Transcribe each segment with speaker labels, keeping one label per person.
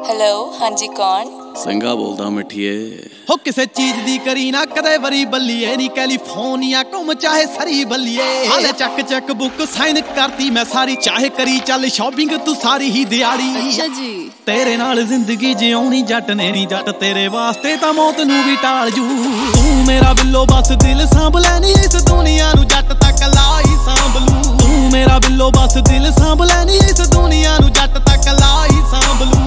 Speaker 1: Hello ਹਾਂਜੀ ਕੌਣ?
Speaker 2: ਸਿੰਘਾ ਬੋਲਦਾ ਮਿੱਠੀਏ।
Speaker 3: ਹੋ ਕਿਸੇ ਚੀਜ਼ ਦੀ ਕਰੀ ਨਾ ਕਦੇ ਵਰੀ ਬੱਲੀਏ ਨੀ ਕੈਲੀਫੋਰਨੀਆ ਘੁੰਮ ਚਾਹੇ ਸਰੀ ਬੱਲੀਏ ਹਾਲੇ ਚੱਕ ਬੁੱਕ ਸਾਈਨ ਕਰਤੀ ਮੈਂ ਸਾਰੀ ਚਾਹੇ ਕਰੀ ਚੱਲ ਸ਼ਾਪਿੰਗ ਤੂੰ ਸਾਰੀ ਹੀ ਦਿਹਾੜੀ।
Speaker 1: ਅੱਛਾ ਜੀ।
Speaker 3: ਤੇਰੇ ਨਾਲ ਜ਼ਿੰਦਗੀ ਜਿਉਣੀ ਜੱਟ ਨੇ ਨੀ ਜੱਟ ਤੇਰੇ ਵਾਸਤੇ ਤਾਂ ਮੌਤ ਨੂੰ ਵੀ ਟਾਲ ਜੂ। ਤੂੰ ਮੇਰਾ ਬਿੱਲੋ ਬਸ ਦਿਲ ਸਾਂਭ ਲੈ ਨੀ ਇਸ ਦੁਨੀਆ ਨੂੰ ਜੱਟ ਤਾਂ ਕੱਲਾ ਹੀ ਸਾਂਭ ਲੂ। ਤੂੰ ਮੇਰਾ ਬਿੱਲੋ ਬਸ ਦਿਲ ਸਾਂਭ ਲੈ ਨੀ ਇਸ ਦੁਨੀਆ ਨੂੰ ਜੱਟ ਤਾਂ ਕੱਲਾ ਹੀ ਸਾਂਭ ਲੂ।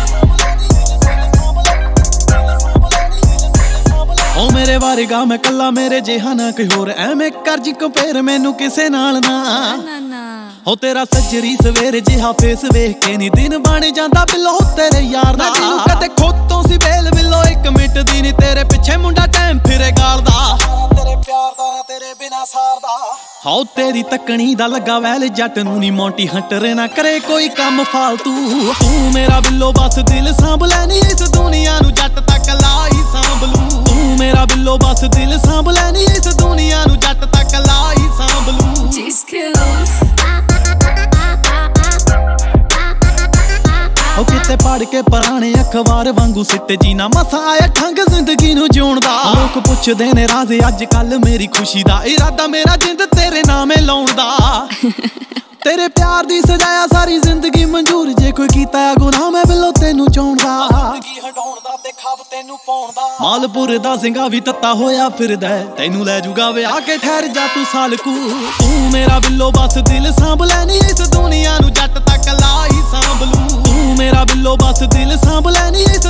Speaker 3: ਓ ਮੇਰੇ ਵਾਰਗਾ ਮੈਂ ਕੱਲਾ ਮੇਰੇ ਜਿਹਾ ਨਾ ਕੋਈ ਹੋਰ ਐਵੇਂ ਕਰ ਜੀ ਕੰਪੇਅਰ ਮੈਨੂੰ ਕਿਸੇ ਨਾਲ ਨਾ। ਹੋ ਤੇਰਾ ਸੱਜਰੀ ਸਵੇਰ ਜਿਹਾ ਫੇਸ ਵੇਖ ਕੇ ਨੀ ਦਿਨ ਬਣ ਜਾਂਦਾ ਬਿੱਲੋ ਤੇਰੇ ਯਾਰ ਦਾ। ਜਿਹਨੂੰ ਕਦੇ ਖੋਤੋਂ ਸੀ ਵੇਲ ਬਿੱਲੋ ਇੱਕ ਮਿੰਟ ਦੀ ਨੀ ਤੇਰੇ ਪਿੱਛੇ ਮੁੰਡਾ ਟਾਈਮ ਫਿਰੇ ਗਾਲਦਾ। ਤੇਰੇ ਪਿਆਰ ਦਾ ਨਾ ਤੇਰੇ ਬਿਨਾ ਸਾਰਦਾ। ਹਾਉ ਤੇਰੀ ਤੱਕਣੀ ਦਾ ਲੱਗਾ ਵੈਲ ਜੱਟ ਨੂੰ ਨੀ ਮੌਂਟੀ ਹੰਟਰ ਨਾ ਕਰੇ ਕੋਈ ਕੰਮ ਫਾਲਤੂ। ਤੂੰ ਮੇਰਾ ਬਿੱਲੋ ਬਸ ਦਿਲ ਸਾਂਭ ਲੈ ਨੀ ਇਸ ਦੁਨੀਆ ਨੂੰ ਜੱਟ ਤਾਂ ਕੱਲਾ ਹੀ ਸਾਂਭ ਲੂ। ਤੂੰ ਮੇਰਾ ਬਿੱਲੋ ਬਸ ਦਿਲ ਸਾਂਭ ਲੈ ਨੀ ਇਸ ਦੁਨੀਆ ਨੂੰ ਜੱਟ ਤਾਂ ਕੱਲਾ ਹੀ ਸਾਂਭ ਲੂ। ਉਹ ਕਿਤੇ ਪੜ ਕੇ ਪੁਰਾਣੇ ਅਖਬਾਰ ਵਾਂਗੂ ਸਿੱਟ ਜੀ ਨਾ ਮਸਾ ਆਇਆ ਠੰਗ ਜ਼ਿੰਦਗੀ ਨੂੰ ਜਿਉਣ ਦਾ। ਲੋਕ ਪੁੱਛਦੇ ਨੇ ਰਾਜ਼ੇ ਅੱਜ ਕੱਲ ਮੇਰੀ ਖੁਸ਼ੀ ਦਾ ਇਰਾਦਾ ਮੇਰਾ ਜਿੰਦ ਤੇਰੇ ਨਾਮੇ ਲਾਉਣ ਦਾ। ਤੇਰੇ ਪਿਆਰ ਦੀ ਸਜਾਇਆ ਸਾਰੀ ਜ਼ਿੰਦਗੀ ਮਨਜ਼ੂਰ ਜੇ ਕੋਈ ਕੀਤਾ ਗੁਨਾਹ ਮੈਂ ਬਿੱਲੋ ਤੈਨੂੰ ਚਾਹੁਣ ਦਾ। ਜ਼ਿੰਦਗੀ ਹਟਾਉਣ ਦਾ ਤੇ ਖੱਬ ਤੈਨੂੰ ਪਾਉਣ ਦਾ। ਮਾਲਪੁਰ ਦਾ ਸਿੰਘਾ ਵੀ ਤੱਤਾ ਹੋਇਆ ਫਿਰਦਾ ਤੈਨੂੰ ਲੈ ਜੂਗਾ ਵਿਆਹ ਕੇ ਠਹਿਰ ਜਾ ਤੂੰ ਸਾਲਕੂ। ਤੂੰ ਮੇਰਾ ਬਿੱਲੋ ਬਸ ਦਿਲ ਸਾਂਭ ਲੈ ਨੀ ਇਸ ਦੁਨੀਆ ਨੂੰ ਜੱਟ ਤਾਂ ਕੱਲਾ ਹੀ ਸਾਂਭ ਲੂ। ਤੂੰ ਮੇਰਾ ਬਿੱਲੋ ਬਸ ਦਿਲ ਸਾਂਭ ਲੈ ਨੀ